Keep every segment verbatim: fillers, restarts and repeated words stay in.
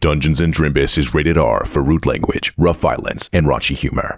Dungeons and Drimbus is rated R for rude language, rough violence, and raunchy humor.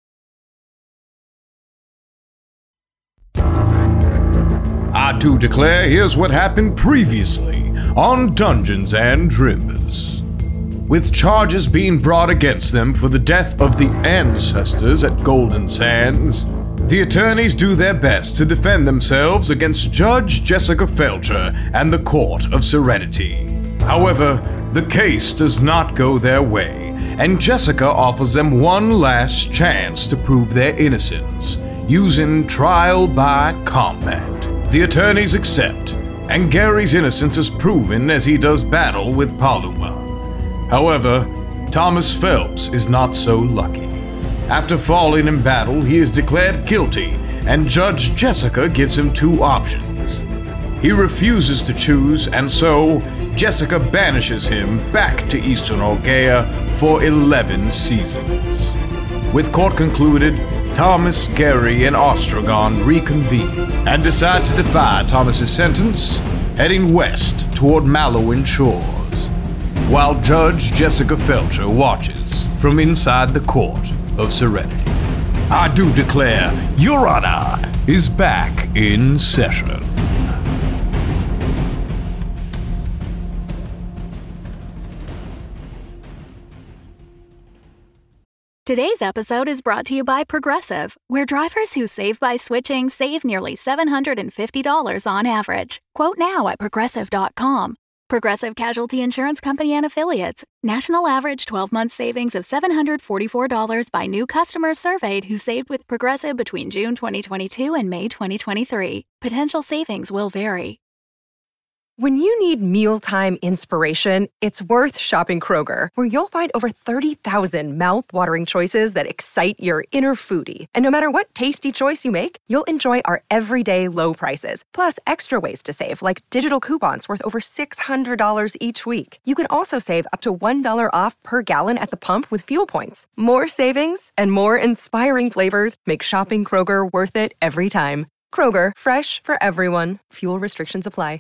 I do declare here's what happened previously on Dungeons and Drimbus. With charges being brought against them for the death of the ancestors at Golden Sands, the attorneys do their best to defend themselves against Judge Jessica Felcher and the Court of Serenity. However, the case does not go their way, and Jessica offers them one last chance to prove their innocence, using trial by combat. The attorneys accept, and Gary's innocence is proven as he does battle with Paluma. However, Thomas Phelps is not so lucky. After falling in battle, he is declared guilty, and Judge Jessica gives him two options. He refuses to choose, and so Jessica banishes him back to Eastern Orgea for eleven seasons. With court concluded, Thomas, Gary, and Ostrogon reconvene and decide to defy Thomas's sentence, heading west toward Mallowin Shores, while Judge Jessica Felcher watches from inside the Court of Serenity. I do declare Your Honor is back in session. Today's episode is brought to you by Progressive, where drivers who save by switching save nearly seven hundred fifty dollars on average. Quote now at progressive dot com. Progressive Casualty Insurance Company and Affiliates. National average twelve-month savings of seven hundred forty-four dollars by new customers surveyed who saved with Progressive between June twenty twenty-two and May twenty twenty-three. Potential savings will vary. When you need mealtime inspiration, it's worth shopping Kroger, where you'll find over thirty thousand mouth-watering choices that excite your inner foodie. And no matter what tasty choice you make, you'll enjoy our everyday low prices, plus extra ways to save, like digital coupons worth over six hundred dollars each week. You can also save up to one dollar off per gallon at the pump with fuel points. More savings and more inspiring flavors make shopping Kroger worth it every time. Kroger, fresh for everyone. Fuel restrictions apply.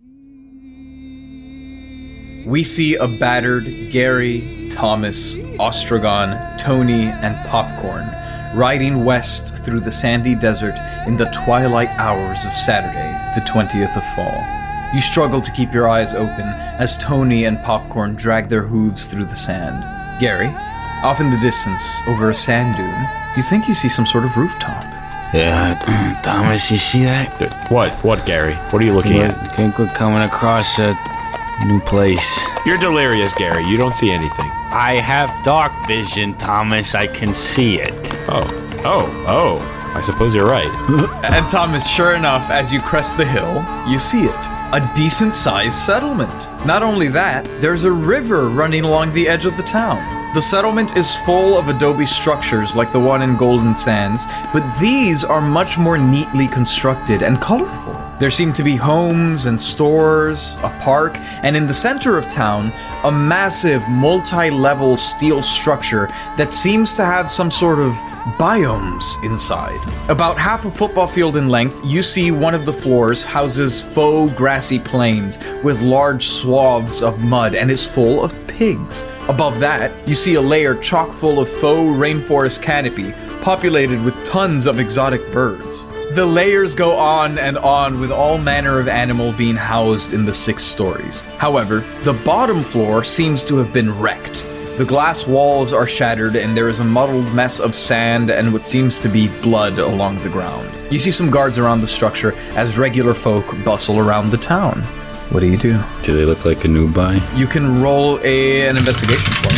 We see a battered Gary, Thomas, Ostrogon, Tony, and Popcorn riding west through the sandy desert in the twilight hours of Saturday, the twentieth of fall. You struggle to keep your eyes open as Tony and Popcorn drag their hooves through the sand. Gary, off in the distance, over a sand dune, you think you see some sort of rooftop. Yeah, Thomas, you see that? What? What, Gary? What are you looking at? I think we're coming across a new place. You're delirious, Gary. You don't see anything. I have dark vision, Thomas. I can see it. Oh, oh, oh. I suppose you're right. And Thomas, sure enough, as you crest the hill, you see it. A decent-sized settlement. Not only that, there's a river running along the edge of the town. The settlement is full of adobe structures like the one in Golden Sands, but these are much more neatly constructed and colorful. There seem to be homes and stores, a park, and in the center of town, a massive multi-level steel structure that seems to have some sort of biomes inside. About half a football field in length, you see one of the floors houses faux grassy plains with large swaths of mud and is full of pigs. Above that, you see a layer chock full of faux rainforest canopy populated with tons of exotic birds. The layers go on and on with all manner of animal being housed in the six stories. However, the bottom floor seems to have been wrecked. The glass walls are shattered and there is a muddled mess of sand and what seems to be blood along the ground. You see some guards around the structure as regular folk bustle around the town. What do you do? Do they look like a nubai? You can roll a, an investigation for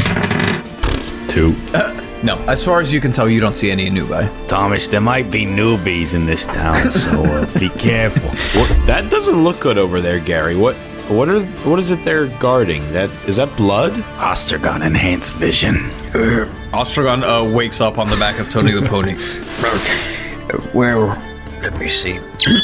me. Two. Uh, no, as far as you can tell, you don't see any nubai. Thomas, there might be newbies in this town, so uh, be careful. What? That doesn't look good over there, Gary. What? What are? What is it they're guarding? That is that blood? Ostrogon enhanced vision. Ostrogon uh, wakes up on the back of Tony the Pony. Where? Let me see.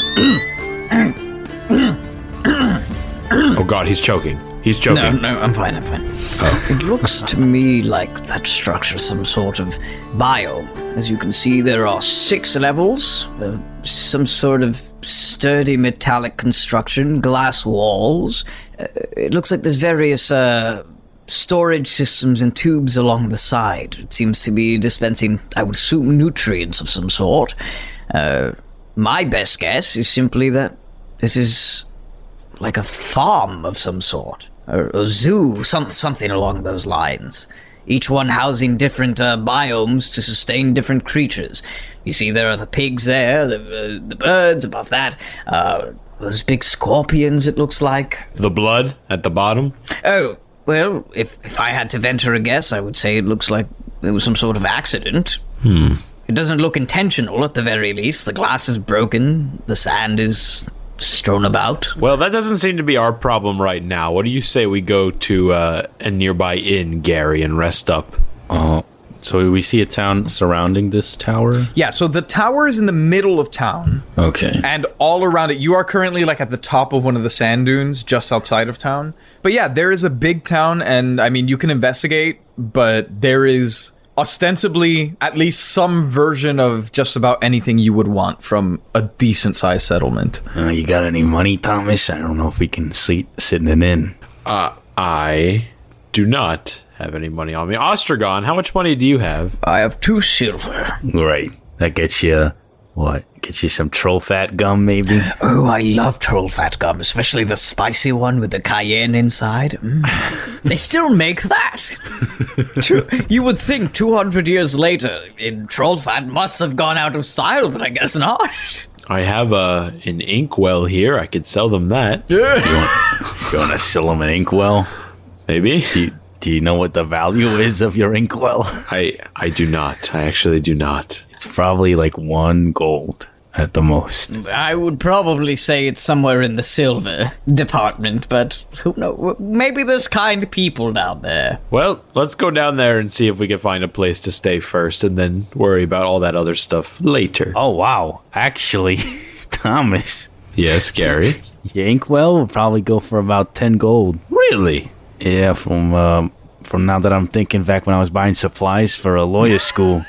Oh God, he's choking. He's choking. No, no, I'm fine, I'm fine. Oh. It looks to me like that structure's some sort of biome. As you can see, there are six levels, uh, some sort of sturdy metallic construction, glass walls. Uh, it looks like there's various uh, storage systems and tubes along the side. It seems to be dispensing, I would assume, nutrients of some sort. Uh, my best guess is simply that this is like a farm of some sort, or a zoo, some, something along those lines. Each one housing different uh, biomes to sustain different creatures. You see, there are the pigs there, the, uh, the birds above that, uh, those big scorpions, it looks like. The blood at the bottom? Oh, well, if, if I had to venture a guess, I would say it looks like there was some sort of accident. Hmm. It doesn't look intentional, at the very least. The glass is broken, the sand is strewn about. Well, that doesn't seem to be our problem right now. What do you say we go to uh, a nearby inn, Gary, and rest up? Uh, so we see a town surrounding this tower? Yeah, so the tower is in the middle of town. Okay. And all around it, you are currently like at the top of one of the sand dunes just outside of town. But yeah, there is a big town, and I mean, you can investigate, but there is ostensibly at least some version of just about anything you would want from a decent-sized settlement. Uh, you got any money, Thomas? I don't know if we can sleep, sit in an inn. Uh, I do not have any money on me. Ostragon, how much money do you have? I have two silver. Right. That gets you, what? Gets you some troll fat gum, maybe? Oh, I love troll fat gum, especially the spicy one with the cayenne inside. Mm. They still make that. True. You would think two hundred years later, in troll fat must have gone out of style, but I guess not. I have uh, an inkwell here. I could sell them that. Yeah. You want, you want to sell them an inkwell? Maybe. Do you, do you know what the value is of your inkwell? I, I do not. I actually do not. It's probably like one gold at the most. I would probably say it's somewhere in the silver department, but who knows? Maybe there's kind people down there. Well, let's go down there and see if we can find a place to stay first and then worry about all that other stuff later. Oh, wow. Actually, Thomas. Yes, Gary? Your inkwell will probably go for about ten gold. Really? Yeah, from um, from now that I'm thinking back when I was buying supplies for a lawyer school.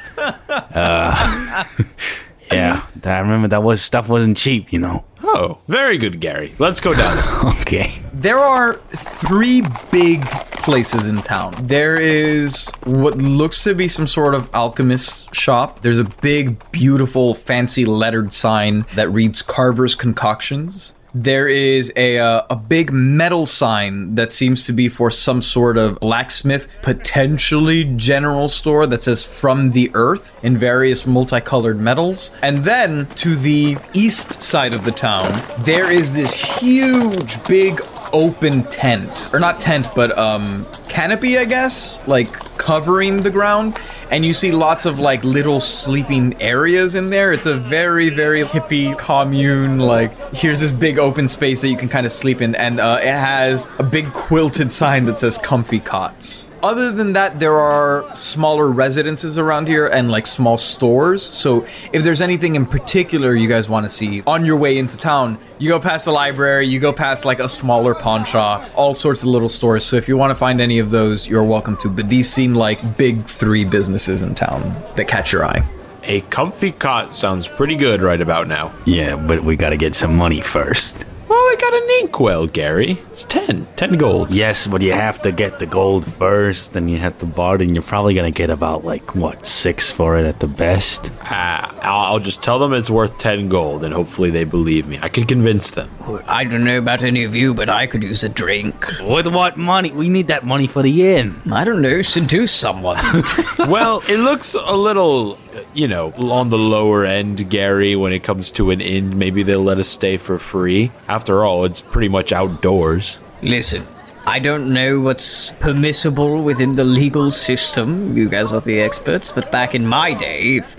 uh, yeah, I remember that was stuff wasn't cheap, you know. Oh, very good, Gary. Let's go down. Okay. There are three big places in town. There is what looks to be some sort of alchemist shop. There's a big, beautiful, fancy lettered sign that reads Carver's Concoctions. There is a uh, a big metal sign that seems to be for some sort of blacksmith, potentially general store that says From the Earth in various multicolored metals. And then to the east side of the town, there is this huge, big open tent. Or not tent, but um canopy, I guess, like covering the ground. And you see lots of like little sleeping areas in there. It's a very, very hippie commune. Like, here's this big open space that you can kind of sleep in. And uh, it has a big quilted sign that says comfy cots. Other than that, there are smaller residences around here and like small stores. So if there's anything in particular you guys want to see on your way into town, you go past the library, you go past like a smaller pawn shop, all sorts of little stores. So if you want to find any of those, you're welcome to. But these seem like big three businesses in town that catch your eye. A comfy cot sounds pretty good right about now. Yeah, but we gotta get some money first. Well, I got an inkwell, Gary. It's ten. Ten gold. Yes, but you have to get the gold first, then you have to bargain. You're probably gonna get about, like, what, six for it at the best? Uh, I'll just tell them it's worth ten gold, and hopefully they believe me. I can convince them. I don't know about any of you, but I could use a drink. With what money? We need that money for the inn. I don't know, seduce someone. Well, it looks a little, you know, on the lower end, Gary, when it comes to an inn. Maybe they'll let us stay for free. After all, it's pretty much outdoors. Listen, I don't know what's permissible within the legal system. You guys are the experts, but back in my day, if,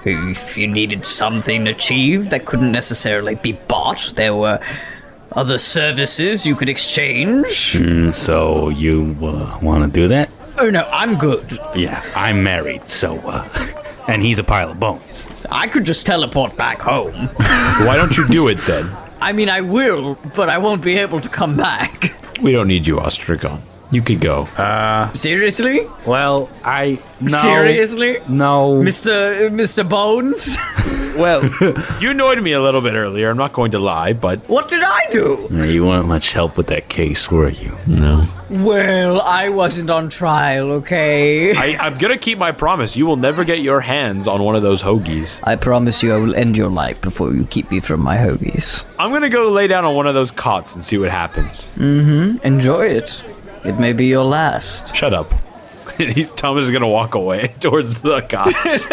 if you needed something achieved that couldn't necessarily be bought, there were other services you could exchange. Mm, so you uh, want to do that? Oh no, I'm good. Yeah, I'm married, so, uh, and he's a pile of bones. I could just teleport back home. Why don't you do it then? I mean, I will, but I won't be able to come back. We don't need you, Ostragon. You could go. Uh, Seriously? Well, I... No. Seriously? No. Mister Mister Bones? Well, you annoyed me a little bit earlier. I'm not going to lie, but What did I do? Yeah, you weren't much help with that case, were you? no. Well, I wasn't on trial, okay? I, I'm gonna keep my promise. You will never get your hands on one of those hoagies. I promise you I will end your life before you keep me from my hoagies. I'm gonna go lay down on one of those cots and see what happens. Mm-hmm. Enjoy it. It may be your last. Shut up. He, Thomas is gonna walk away towards the cots.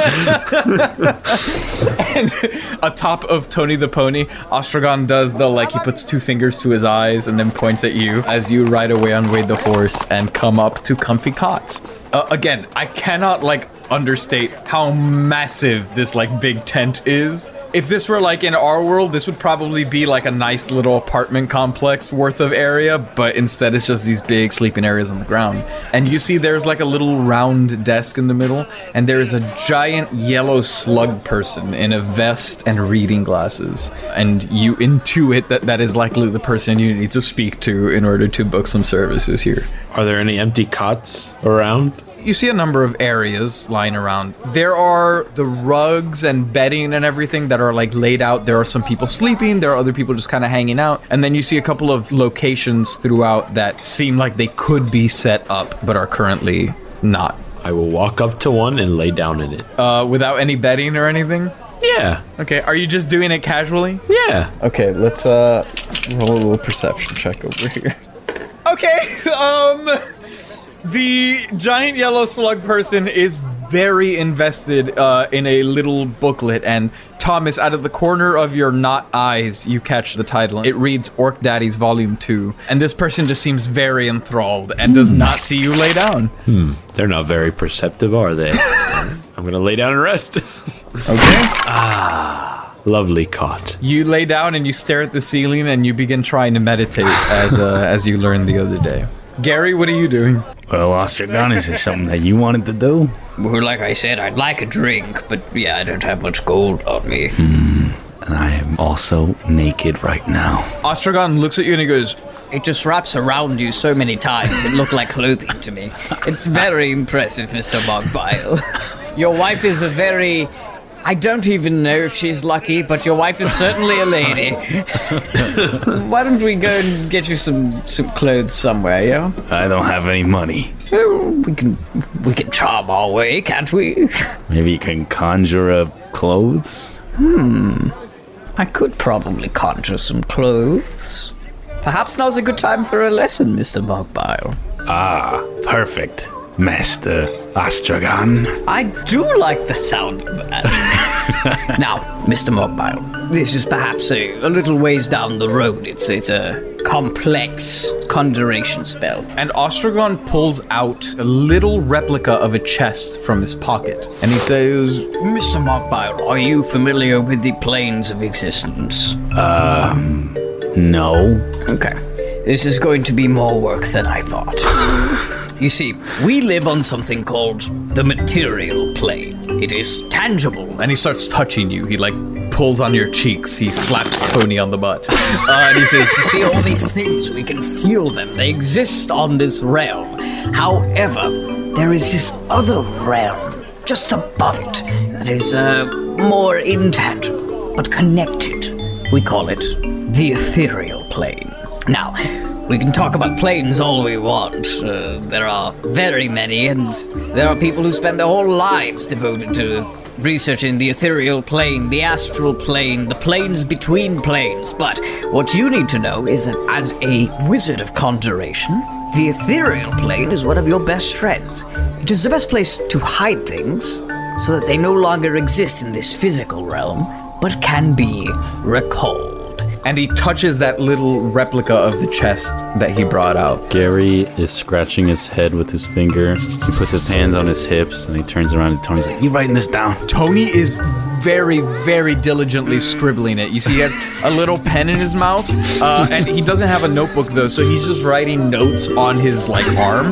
And atop of Tony the Pony, Ostrogon does the, like, he puts two fingers to his eyes and then points at you as you ride away on Wade the Horse and come up to comfy cots. Uh, again, I cannot, like, understate how massive this, like, big tent is. If this were, like, in our world, this would probably be, like, a nice little apartment complex worth of area, but instead it's just these big sleeping areas on the ground. And you see there's, like, a little round desk in the middle, and there is a giant yellow slug person in a vest and reading glasses. And you intuit that that is likely the person you need to speak to in order to book some services here. Are there any empty cots around? You see a number of areas lying around. There are the rugs and bedding and everything that are like laid out. There are some people sleeping. There are other people just kind of hanging out. And then you see a couple of locations throughout that seem like they could be set up, but are currently not. I will walk up to one and lay down in it. Uh, without any bedding or anything? Yeah. Okay, are you just doing it casually? Yeah. Okay, let's uh roll a little perception check over here. Okay, um... the giant yellow slug person is very invested uh, in a little booklet, and Thomas, out of the corner of your not eyes, you catch the title. It reads Orc Daddies Volume two, and this person just seems very enthralled and does not see you lay down. Hmm. They're not very perceptive, are they? I'm gonna lay down and rest. Okay. Ah, lovely cot. You lay down and you stare at the ceiling and you begin trying to meditate as uh, as you learned the other day. Gary, what are you doing? Well, Ostrogon, is this something that you wanted to do? Well, like I said, I'd like a drink, but yeah, I don't have much gold on me. Hmm. And I am also naked right now. Ostrogon looks at you and he goes, It just wraps around you so many times, it looked like clothing to me. It's very impressive, Mister Mogbile. Your wife is a very... I don't even know if she's lucky, but your wife is certainly a lady. Why don't we go and get you some, some clothes somewhere, yeah? I don't have any money. Well, we can we can charm our way, can't we? Maybe you can conjure up clothes? Hmm. I could probably conjure some clothes. Perhaps now's a good time for a lesson, Mister Mogbile. Ah, perfect, Master Ostrogon. I do like the sound of that. Now, Mister Mogbile, this is perhaps a, a little ways down the road. It's, it's a complex conjuration spell. And Ostrogon pulls out a little replica of a chest from his pocket. And he says, Mister Mogbile, are you familiar with the planes of existence? Um, no. Okay. This is going to be more work than I thought. You see, we live on something called the material plane. It is tangible. And he starts touching you. He, like, pulls on your cheeks. He slaps Tony on the butt. Uh, and he says, You see all these things, we can feel them. They exist on this realm. However, there is this other realm just above it that is uh, more intangible, but connected. We call it the ethereal plane. Now, we can talk about planes all we want. Uh, there are very many, and there are people who spend their whole lives devoted to researching the ethereal plane, the astral plane, the planes between planes. But what you need to know is that as a wizard of conjuration, the ethereal plane is one of your best friends. It is the best place to hide things so that they no longer exist in this physical realm, but can be recalled. And he touches that little replica of the chest that he brought out. Gary is scratching his head with his finger. He puts his hands on his hips and he turns around to Tony. He's like, you writing this down? Tony is very, very diligently scribbling it. You see, he has a little pen in his mouth, uh, and he doesn't have a notebook though, so he's just writing notes on his like arm,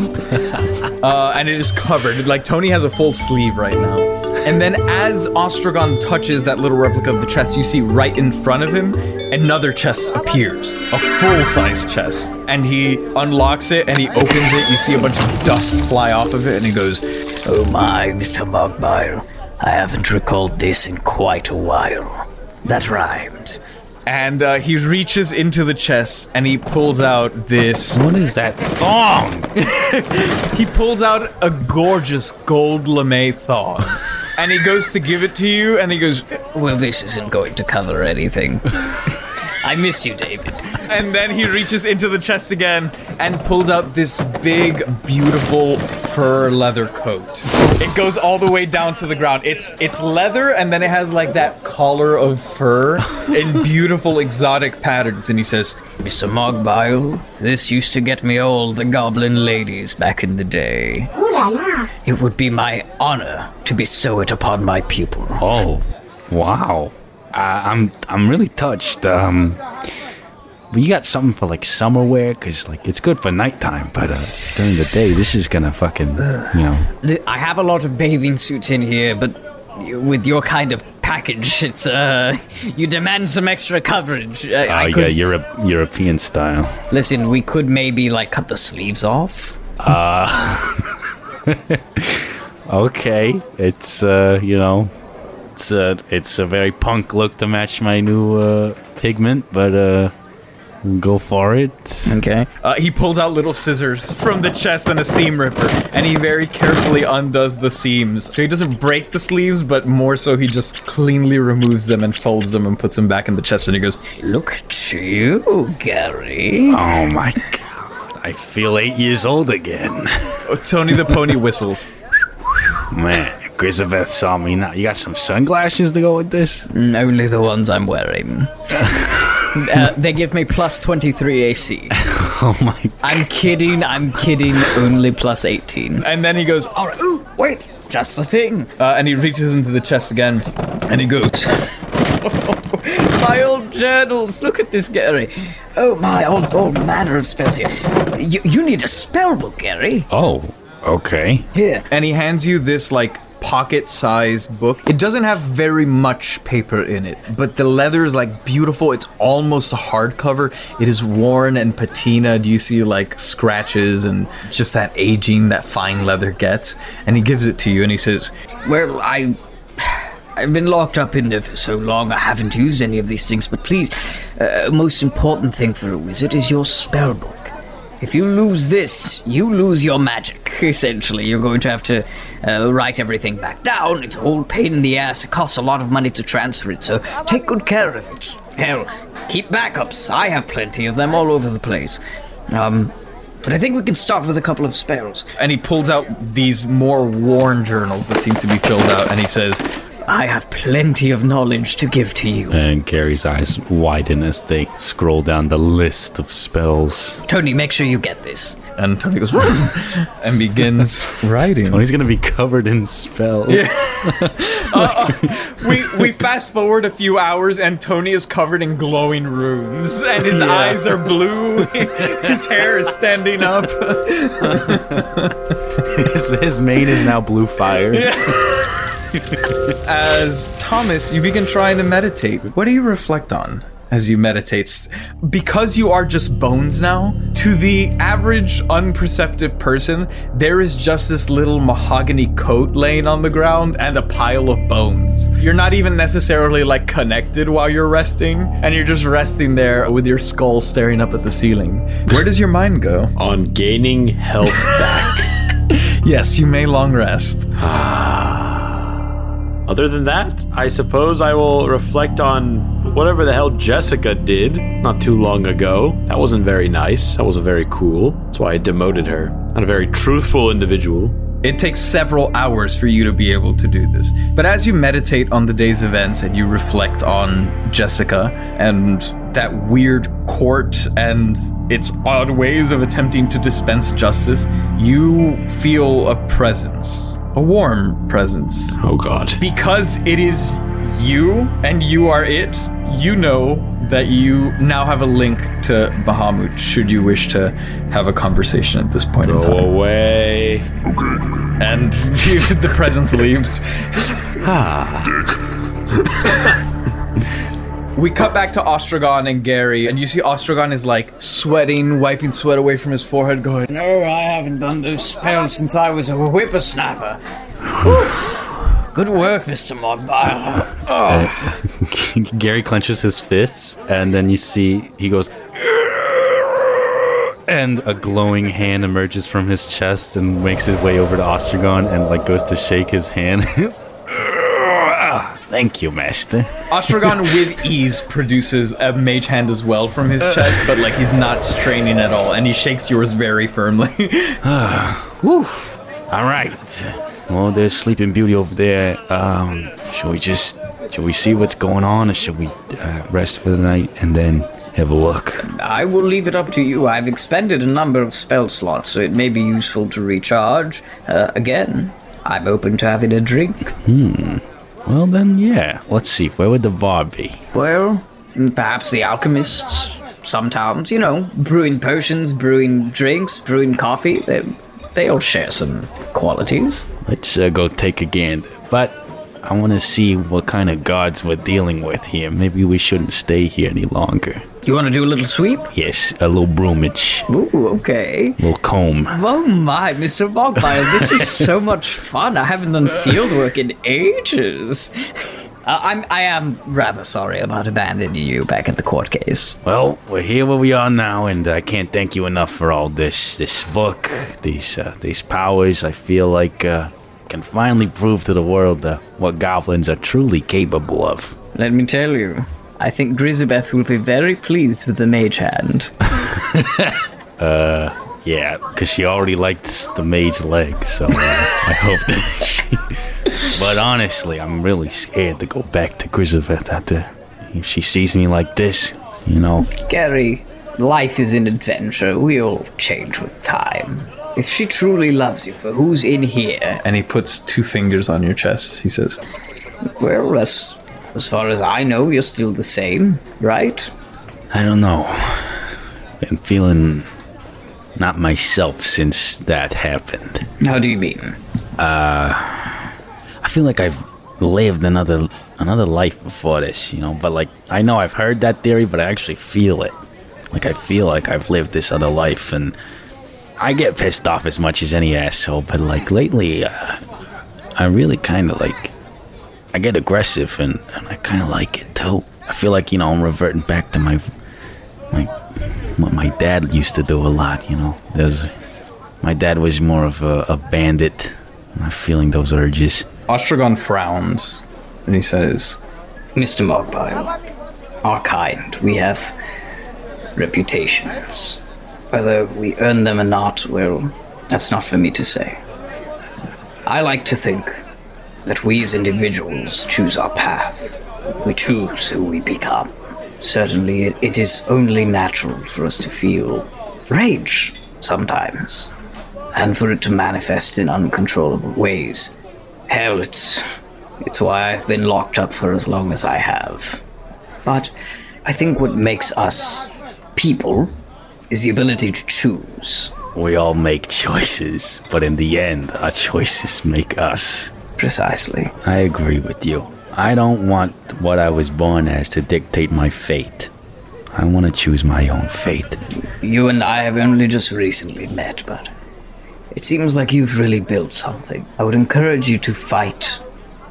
uh, and it is covered. Like Tony has a full sleeve right now. And then as Ostrogon touches that little replica of the chest, you see right in front of him, another chest appears, a full-size chest. And he unlocks it and he opens it. You see a bunch of dust fly off of it, and he goes, Oh my, Mister Mogbile. I haven't recalled this in quite a while. That rhymed. And uh, he reaches into the chest and he pulls out this. What is that thong? He pulls out a gorgeous gold lame thong. And he goes to give it to you and he goes, Well, this isn't going to cover anything. I miss you, David. And then he reaches into the chest again and pulls out this big, beautiful fur leather coat. It goes all the way down to the ground. It's it's leather, and then it has like that collar of fur in beautiful exotic patterns. And he says, Mister Mogbile, this used to get me all the goblin ladies back in the day. Ooh la la. It would be my honor to bestow it upon my pupil. Oh, wow. Uh, I'm I'm really touched. Um, you got something for like summer wear? Cause like it's good for nighttime, but uh, during the day, this is gonna fucking, you know. I have a lot of bathing suits in here, but with your kind of package, it's uh, you demand some extra coverage. Oh, I, I yeah, could, Europe, European style. Listen, we could maybe like cut the sleeves off. Uh, okay, it's uh, you know. It's a, it's a very punk look to match my new uh, pigment, but uh, we'll go for it. Okay. Uh, he pulls out little scissors from the chest and a seam ripper, and he very carefully undoes the seams. So he doesn't break the sleeves, but more so he just cleanly removes them and folds them and puts them back in the chest, and he goes, Look at you, Gary. Oh my god, I feel eight years old again. oh, Tony the Pony whistles. Man. Grisabeth saw me now. You got some sunglasses to go with this? Mm, only the ones I'm wearing. uh, they give me plus twenty-three A C. Oh my god. I'm kidding, I'm kidding. Only plus eighteen. And then he goes, All right, ooh, wait, just the thing. uh, and he reaches into the chest again, and he goes, My old journals. Look at this, Gary. Oh, my old, old manner of spells here. You, you need a spell book, Gary. Oh, okay. Here. and he hands you this, like, pocket-sized book. It doesn't have very much paper in it, but the leather is like beautiful. It's almost a hardcover. It is worn and patinaed. You see like scratches and just that aging that fine leather gets. And he gives it to you and he says, Well, I... I've been locked up in there for so long, I haven't used any of these things, but please, uh, most important thing for a wizard is your spell book. If you lose this, you lose your magic, essentially. You're going to have to uh, write everything back down. It's a whole pain in the ass. It costs a lot of money to transfer it, so take good care of it. Hell, keep backups. I have plenty of them all over the place. Um, but I think we can start with a couple of spells. and he pulls out these more worn journals that seem to be filled out, and he says, I have plenty of knowledge to give to you. And Gary's eyes widen as they scroll down the list of spells. Tony, make sure you get this. and Tony goes, and begins writing. Tony's gonna be covered in spells. Yeah. uh, uh, we we fast forward a few hours and Tony is covered in glowing runes and his Yeah. eyes are blue. His hair is standing up. his, his mane is now blue fire. Yeah. As Thomas, you begin trying to meditate. What do you reflect on as you meditate? Because you are just bones now, to the average unperceptive person, there is just this little mahogany coat laying on the ground and a pile of bones. You're not even necessarily like connected while you're resting, and you're just resting there with your skull staring up at the ceiling. Where does your mind go? On gaining health back. Yes, you may long rest. Other than that, I suppose I will reflect on whatever the hell Jessica did not too long ago. That wasn't very nice. That wasn't very cool. That's why I demoted her. Not a very truthful individual. It takes several hours for you to be able to do this. But as you meditate on the day's events and you reflect on Jessica and that weird court and its odd ways of attempting to dispense justice, you feel a presence. A warm presence. Oh god. Because it is you and you are it, you know that you now have a link to Bahamut should you wish to have a conversation at this point in Go time. away. And the presence leaves. We cut back to Ostrogon and Gary, and you see Ostrogon is like sweating, wiping sweat away from his forehead, going, No, I haven't done those spells since I was a whippersnapper. Whew. Good work, Mister Mogbile. Uh, Gary clenches his fists, and then you see he goes, and a glowing hand emerges from his chest and makes its way over to Ostrogon and like goes to shake his hand. Thank you, Master. Ostrogon with ease produces a mage hand as well from his chest, but like he's not straining at all, and he shakes yours very firmly. Woof. All right. Well, there's Sleeping Beauty over there. Um, shall we just, shall we see what's going on, or shall we uh, rest for the night and then have a look? I will leave it up to you. I've expended a number of spell slots, so it may be useful to recharge. Uh, again, I'm open to having a drink. Hmm. Well, then, yeah. Let's see. Where would the bar be? Well, perhaps the alchemists. Sometimes, you know, brewing potions, brewing drinks, brewing coffee. They, they all share some qualities. Let's uh, go take a gander. But I want to see what kind of guards we're dealing with here. Maybe we shouldn't stay here any longer. You want to do a little sweep? Yes, a little broomage. Ooh, okay. A little comb. Oh my, Mister Mogbile, this is so much fun. I haven't done field work in ages. Uh, I'm, I am rather sorry about abandoning you back at the court case. Well, we're here where we are now, and I can't thank you enough for all this. This book, these uh, these powers. I feel like uh, can finally prove to the world uh, what goblins are truly capable of. Let me tell you, I think Grisabeth will be very pleased with the mage hand. uh, yeah, because she already likes the mage leg, so uh, I hope that she... But honestly, I'm really scared to go back to Grisabeth after if she sees me like this, you know. Gary, life is an adventure. We all change with time. If she truly loves you for who's in here... And he puts two fingers on your chest, he says. Well, as, as far as I know, you're still the same, right? I don't know. Been feeling not myself since that happened. How do you mean? Uh... I feel like I've lived another another life before this, you know, but like, I know I've heard that theory, but I actually feel it. Like, I feel like I've lived this other life, and I get pissed off as much as any asshole, but like, lately, uh, I really kind of like, I get aggressive, and, and I kind of like it too. I feel like, you know, I'm reverting back to my, my, what my dad used to do a lot, you know. There's, my dad was more of a, a bandit. I'm feeling those urges. Ostrogon frowns, and he says, Mister Mogbile, our kind, we have reputations. Whether we earn them or not, well, that's not for me to say. I like to think that we as individuals choose our path. We choose who we become. Certainly, it, it is only natural for us to feel rage sometimes, and for it to manifest in uncontrollable ways. Hell, it's, it's why I've been locked up for as long as I have. But I think what makes us people is the ability to choose. We all make choices, but in the end, our choices make us. Precisely. I agree with you. I don't want what I was born as to dictate my fate. I want to choose my own fate. You and I have only just recently met, but it seems like you've really built something. I would encourage you to fight.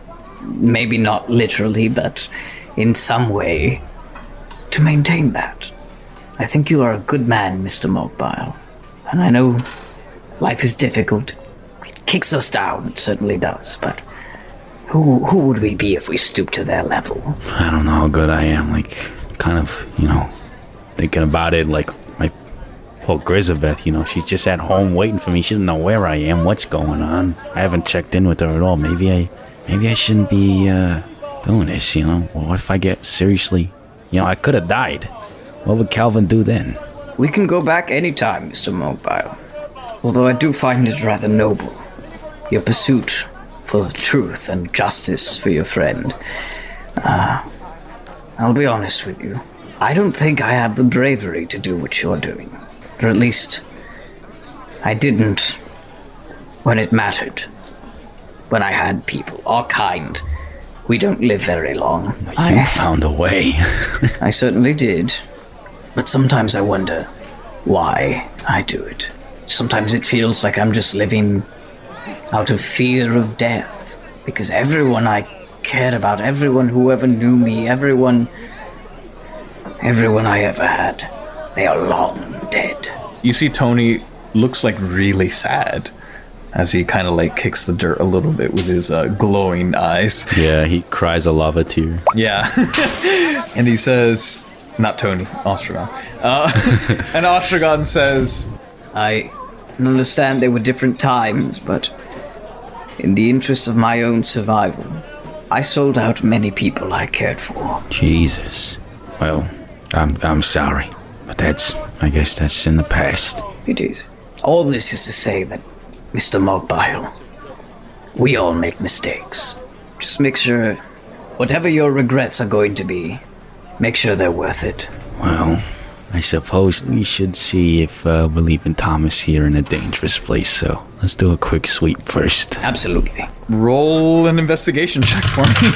Maybe not literally, but in some way, to maintain that. I think you are a good man, Mister Mogbile. And I know life is difficult. It kicks us down, it certainly does, but who who would we be if we stooped to their level? I don't know how good I am, like, kind of, you know, thinking about it, like, my poor Grisabeth, you know, she's just at home waiting for me. She doesn't know where I am, what's going on. I haven't checked in with her at all. Maybe I, maybe I shouldn't be, uh, doing this, you know? Well, what if I get seriously, you know, I could have died. What would Calvin do then? We can go back anytime, Mister Mogbile. Although I do find it rather noble. Your pursuit for the truth and justice for your friend. Uh, I'll be honest with you. I don't think I have the bravery to do what you're doing. Or at least, I didn't when it mattered. When I had people, our kind. We don't live very long. You I found a way. I certainly did. But sometimes I wonder why I do it. Sometimes it feels like I'm just living out of fear of death. because everyone I cared about, everyone who ever knew me, everyone, everyone I ever had, they are long dead. You see Tony looks like really sad as he kind of like kicks the dirt a little bit with his uh, glowing eyes. Yeah, he cries a lava tear. Yeah. And he says, not Tony, Ostrogon. Uh, and Ostrogon says, I understand they were different times, but in the interest of my own survival, I sold out many people I cared for. Jesus. Well, I'm I'm sorry, but that's, I guess that's in the past. It is. All this is to say that, Mister Mogbile, we all make mistakes. Just make sure, whatever your regrets are going to be, make sure they're worth it. Well, I suppose we should see if uh, we're leaving Thomas here in a dangerous place, so let's do a quick sweep first. Absolutely. roll an investigation check for me.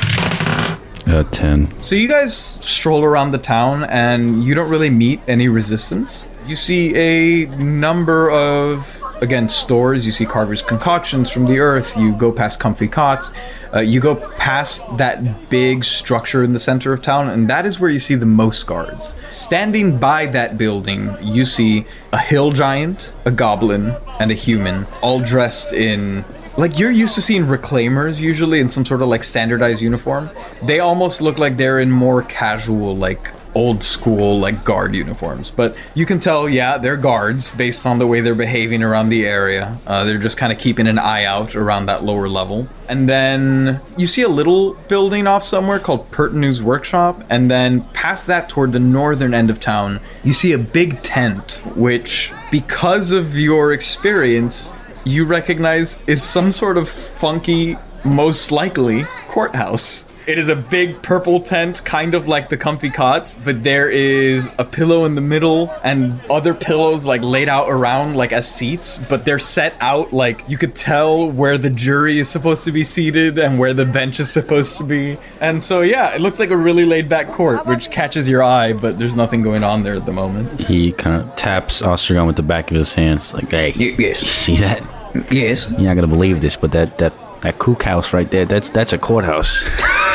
Uh, ten. So you guys stroll around the town and you don't really meet any resistance. You see a number of, again, stores. You see Carver's Concoctions from the Earth. You go past Comfy Cots. Uh, you go past that big structure in the center of town, and that is where you see the most guards. Standing by that building, you see a hill giant, a goblin, and a human, all dressed in... Like, you're used to seeing reclaimers, usually, in some sort of, like, standardized uniform. They almost look like they're in more casual, like, old school, like, guard uniforms. But you can tell, yeah, they're guards, based on the way they're behaving around the area. Uh, they're just kind of keeping an eye out around that lower level. And then you see a little building off somewhere called Pertinu's Workshop. And then past that, toward the northern end of town, you see a big tent, which, because of your experience... you recognize is some sort of funky, most likely, courthouse. It is a big purple tent, kind of like the Comfy Cots, but there is a pillow in the middle and other pillows like laid out around like as seats, but they're set out like you could tell where the jury is supposed to be seated and where the bench is supposed to be. And so yeah, it looks like a really laid back court, which catches your eye, but there's nothing going on there at the moment. He kind of taps Ostrogon with the back of his hand. It's like, hey, Y- yes. you see that? Yes. You're not gonna believe this, but that that that kook house right there, that's that's a courthouse.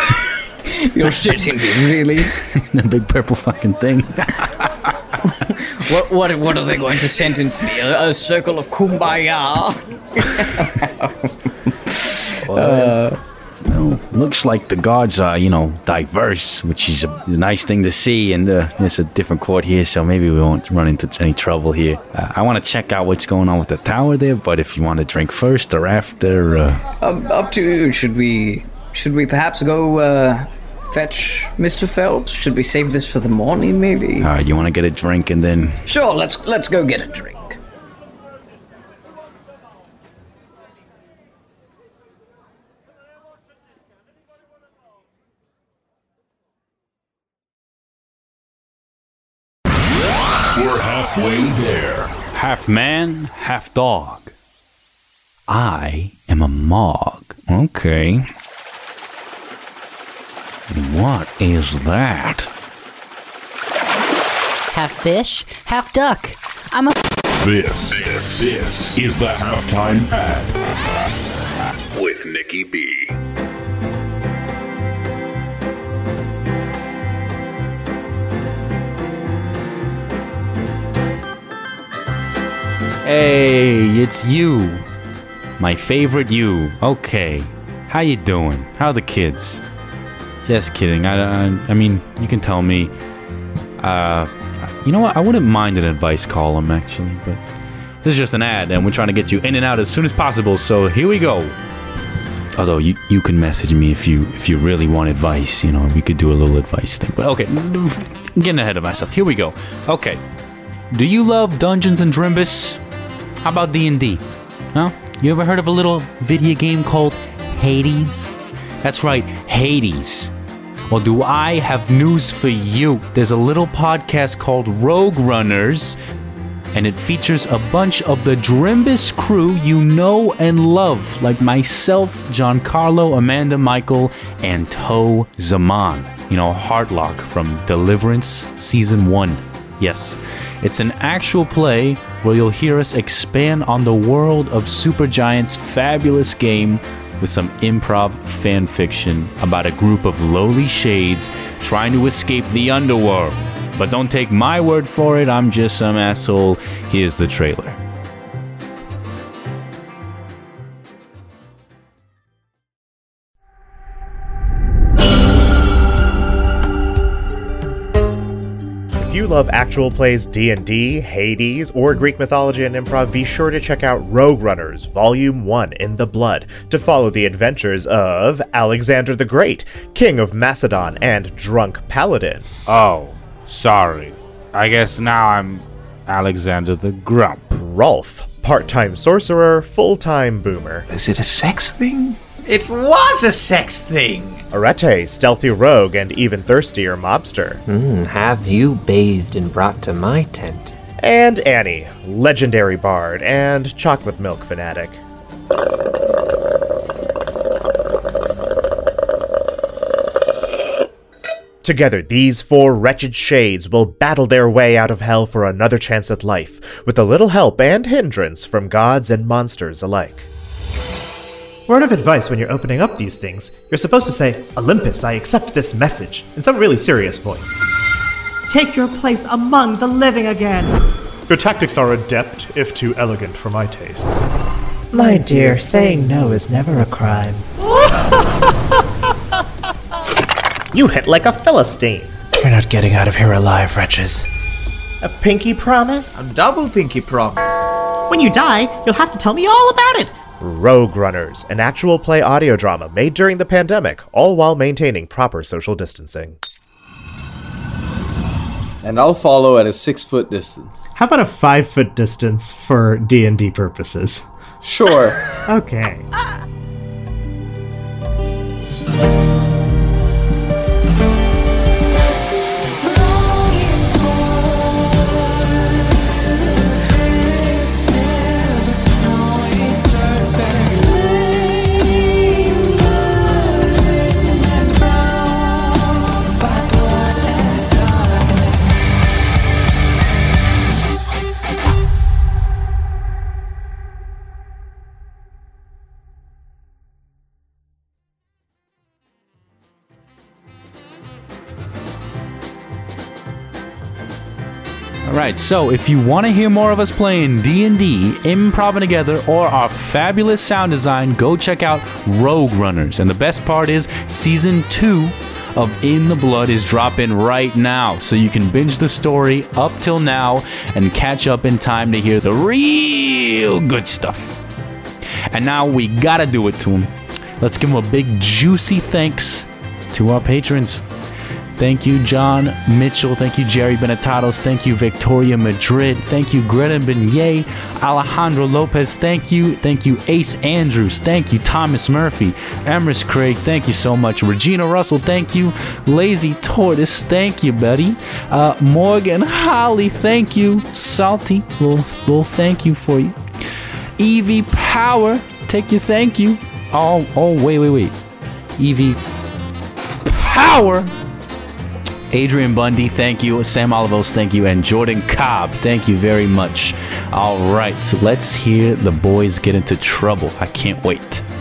You're shitting me, really? The big purple fucking thing. What what what are they going to sentence me? A, a circle of kumbaya? uh, well, looks like the guards are, you know, diverse, which is a nice thing to see. And uh, there's a different court here, so maybe we won't run into any trouble here. Uh, I want to check out what's going on with the tower there, but if you want to drink first or after, uh... Um, up to you. Should we should we perhaps go uh, fetch Mister Phelps? Should we save this for the morning, maybe? Uh, you want to get a drink and then... Sure, let's let's go get a drink. We're halfway there. Half man, half dog. I am a Mog. Okay. What is that? Half fish, half duck. I'm a... This, this is the Halftime Ad with Nikki B. Hey, it's you. My favorite you. Okay. How you doing? How are the kids? Just kidding. I, I, I mean, you can tell me. Uh, you know what? I wouldn't mind an advice column, actually, but this is just an ad, and we're trying to get you in and out as soon as possible, so here we go. Although, you, you can message me if you if you really want advice, you know, we could do a little advice thing. But okay, I'm getting ahead of myself. Here we go. Okay. Do you love Dungeons and Drimbus? How about D and D? Huh? You ever heard of a little video game called Hades? That's right, Hades. Well, do I have news for you? There's a little podcast called Rogue Runners, and it features a bunch of the Drimbus crew you know and love, like myself, Giancarlo, Amanda Michael, and Toe Zaman. You know, Heartlock from Deliverance Season one. Yes, it's an actual play where you'll hear us expand on the world of Supergiant's fabulous game, with some improv fan fiction about a group of lowly shades trying to escape the underworld. But don't take my word for it, I'm just some asshole. Here's the trailer. If you love actual plays D and D, Hades, or Greek mythology and improv, be sure to check out Rogue Runners Volume one in the Blood to follow the adventures of Alexander the Great, King of Macedon and Drunk Paladin. Oh, sorry. I guess now I'm Alexander the Grump. Rolf, part-time sorcerer, full-time boomer. Is it a sex thing? It was a sex thing! Arete, stealthy rogue and even thirstier mobster. Mm, have you bathed and brought to my tent? And Annie, legendary bard and chocolate milk fanatic. Together, these four wretched shades will battle their way out of hell for another chance at life, with a little help and hindrance from gods and monsters alike. Word of advice when you're opening up these things, you're supposed to say, Olympus, I accept this message, in some really serious voice. Take your place among the living again. Your tactics are adept, if too elegant for my tastes. My dear, saying no is never a crime. You hit like a Philistine. You're not getting out of here alive, wretches. A pinky promise? A double pinky promise. When you die, you'll have to tell me all about it. Rogue Runners, an actual play audio drama made during the pandemic, all while maintaining proper social distancing. And I'll follow at a six-foot distance. How about a five-foot distance for D and D purposes? Sure. Okay. Alright, so if you want to hear more of us playing D and D, improv together, or our fabulous sound design, go check out Rogue Runners. And the best part is, Season two of In the Blood is dropping right now, so you can binge the story up till now and catch up in time to hear the real good stuff. And now we gotta do it to him. Let's give him a big juicy thanks to our patrons. Thank you, John Mitchell. Thank you, Jerry Benetatos. Thank you, Victoria Madrid. Thank you, Greta Benyay. Alejandro Lopez. Thank you. Thank you, Ace Andrews. Thank you, Thomas Murphy. Emrys Craig. Thank you so much. Regina Russell. Thank you. Lazy Tortoise. Thank you, buddy. Uh, Morgan Holly. Thank you. Salty. Little, little thank you for you. Evie Power. Take your thank you. Oh, oh, wait, wait, wait. Evie Power. Adrian Bundy, thank you. Sam Olivos, thank you. And Jordan Cobb, thank you very much. All right, so let's hear the boys get into trouble. I can't wait.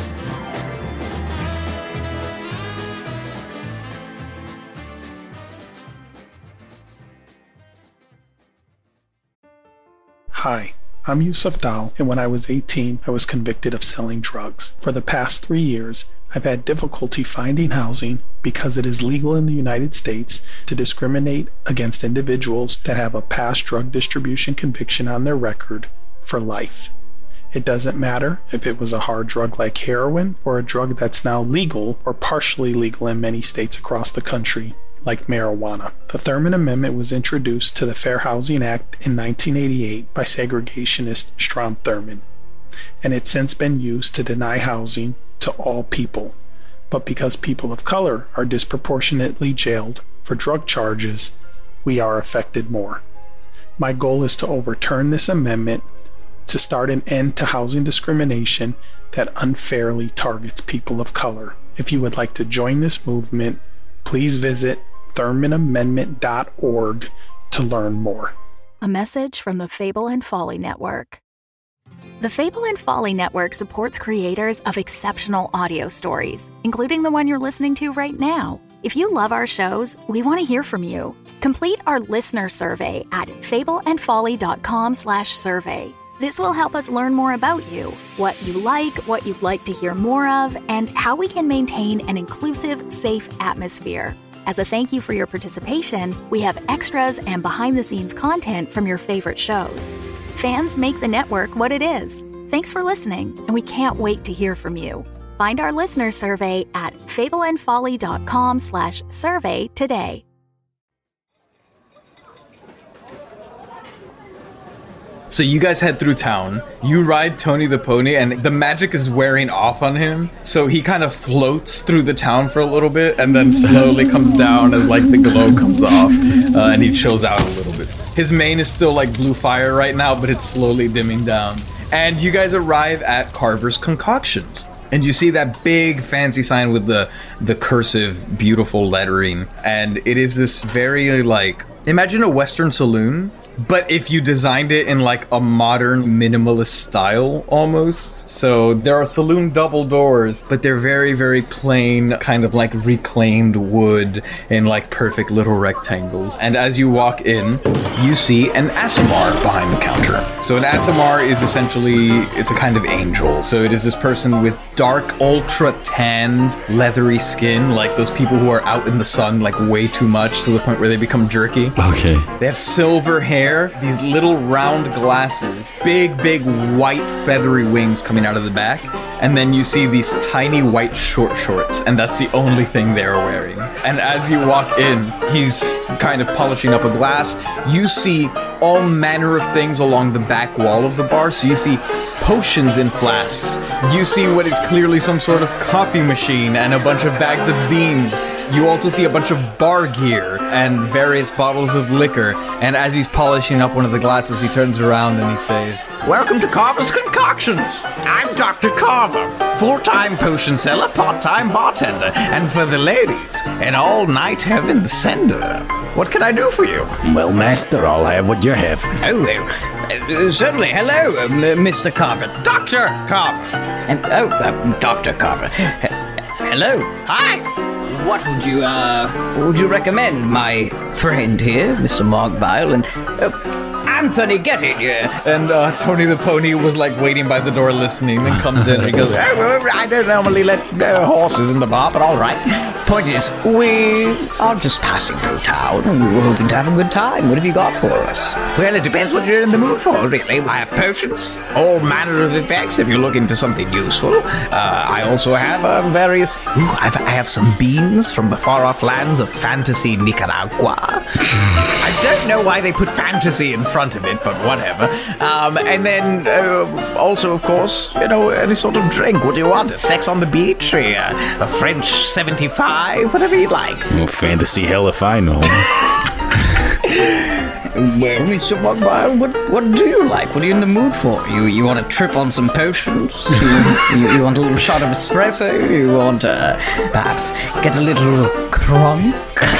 Hi, I'm Yusuf Dal, and when I was eighteen, I was convicted of selling drugs. For the past three years, I've had difficulty finding housing because it is legal in the United States to discriminate against individuals that have a past drug distribution conviction on their record for life. It doesn't matter if it was a hard drug like heroin or a drug that's now legal or partially legal in many states across the country, like marijuana. The Thurman Amendment was introduced to the Fair Housing Act in nineteen eighty-eight by segregationist Strom Thurmond, and it's since been used to deny housing to all people. But because people of color are disproportionately jailed for drug charges, we are affected more. My goal is to overturn this amendment to start an end to housing discrimination that unfairly targets people of color. If you would like to join this movement, please visit thurman amendment dot org to learn more. A message from the Fable and Folly Network. The Fable and Folly Network supports creators of exceptional audio stories, including the one you're listening to right now. If you love our shows, we want to hear from you. Complete our listener survey at fableandfolly.com slash survey. This will help us learn more about you, what you like, what you'd like to hear more of, and how we can maintain an inclusive, safe atmosphere. As a thank you for your participation, we have extras and behind-the-scenes content from your favorite shows. Fans make the network what it is. Thanks for listening, and we can't wait to hear from you. Find our listener survey at fableandfolly.com slash survey today. So you guys head through town, you ride Tony the Pony, and the magic is wearing off on him, so he kind of floats through the town for a little bit, and then slowly comes down as like the glow comes off, uh, and he chills out a little bit. His mane is still like blue fire right now, but it's slowly dimming down. And you guys arrive at Carver's Concoctions. And you see that big fancy sign with the the cursive, beautiful lettering. And it is this very, like, imagine a Western saloon, but if you designed it in like a modern minimalist style almost. So there are saloon double doors, but they're very, very plain, kind of like reclaimed wood in like perfect little rectangles. And as you walk in, you see an Aasimar behind the counter. So an Aasimar is essentially, it's a kind of angel. So it is this person with dark, ultra tanned, leathery skin, like those people who are out in the sun like way too much to the point where they become jerky. Okay. They have silver hair, these little round glasses, big, big white feathery wings coming out of the back, and then you see these tiny white short shorts, and that's the only thing they're wearing. And as you walk in, he's kind of polishing up a glass. You see all manner of things along the back wall of the bar. So you see potions in flasks. You see what is clearly some sort of coffee machine and a bunch of bags of beans. You also see a bunch of bar gear and various bottles of liquor. And as he's polishing up one of the glasses, he turns around and he says, "Welcome to Carver's Concoctions. I'm Doctor Carver, full-time potion seller, part-time bartender, and for the ladies, an all-night heaven sender. What can I do for you?" Well, master, I'll have what you're having. Oh, well, uh, certainly. Hello, uh, Mister Carver. Doctor Carver. And, oh, uh, Doctor Carver. H- hello. Hi. What would you, uh, what would you recommend, my friend here, Mister Mark Bile, and uh, Anthony, get in here. And uh, Tony the Pony was like waiting by the door listeing and comes in and he goes, "Oh, I don't normally let uh, horses in the bar, but all right." Point is, we are just passing through town and we were hoping to have a good time. What have you got for us? Well, it depends what you're in the mood for, really. I have potions, all manner of effects if you're looking for something useful. Uh, I also have uh, various... Ooh, I've, I have some beans from the far-off lands of fantasy Nicaragua. I don't know why they put fantasy in front of it, but whatever. Um, and then uh, also, of course, you know, any sort of drink. What do you want? A sex on the beach? Or a, a French seventy-five? Whatever you like. Well, fantasy hell if I know. Well, Mister Bugbile, what what do you like? What are you in the mood for? You you want to trip on some potions? You, you, you want a little shot of espresso? You want to uh, perhaps get a little crunk?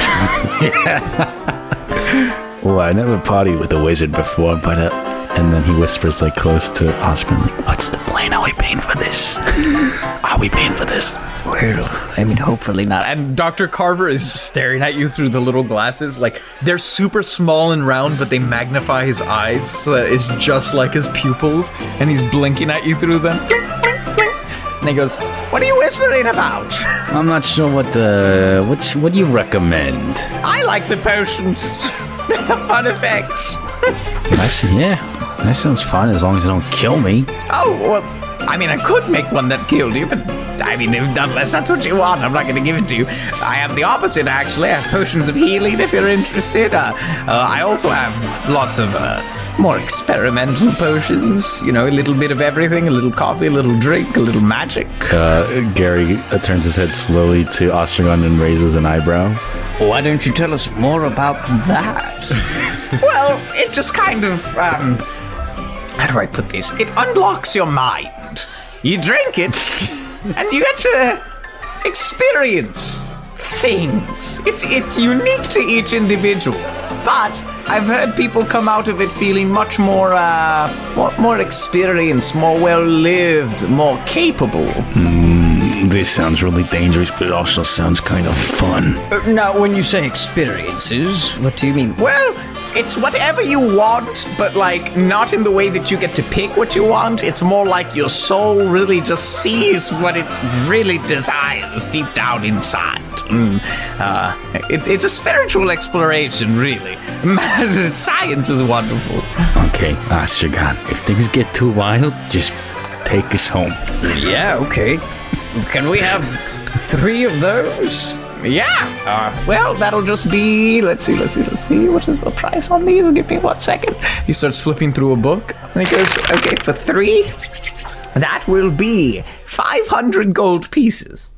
Well, I never partied with a wizard before, but uh, and then he whispers like close to Oscar, like, "What's the plan? Are we paying for this? Are we paying for this?" Well, I mean, hopefully not. And Doctor Carver is just staring at you through the little glasses. Like, they're super small and round, but they magnify his eyes so that it's just like his pupils. And he's blinking at you through them. And he goes, "What are you whispering about?" I'm not sure what the... What, what do you recommend? I like the potions. They have fun effects. I see, yeah. That sounds fun as long as they don't kill me. Oh, well, I mean, I could make one that killed you, but I mean, if, unless that's what you want, I'm not going to give it to you. I have the opposite, actually. I have potions of healing if you're interested. Uh, uh, I also have lots of uh, more experimental potions. You know, a little bit of everything, a little coffee, a little drink, a little magic. Uh, Gary uh, turns his head slowly to Ostragon and raises an eyebrow. Why don't you tell us more about that? Well, it just kind of, um... how do I put this? It unlocks your mind. You drink it, and you get to experience things. It's it's unique to each individual, but I've heard people come out of it feeling much more, uh, more, more experienced, more well-lived, more capable. Mm, this sounds really dangerous, but it also sounds kind of fun. Uh, now, when you say experiences, what do you mean? Well, it's whatever you want, but like not in the way that you get to pick what you want. It's more like your soul really just sees what it really desires deep down inside. Mm. Uh, it, it's a spiritual exploration, really. Man, science is wonderful. Okay, Ostrogon, if things get too wild, just take us home. Yeah, okay. Can we have three of those? Yeah. Uh, well, that'll just be. Let's see. Let's see. Let's see. What is the price on these? Give me one second. He starts flipping through a book, and he goes, "Okay, for three, that will be five hundred gold pieces."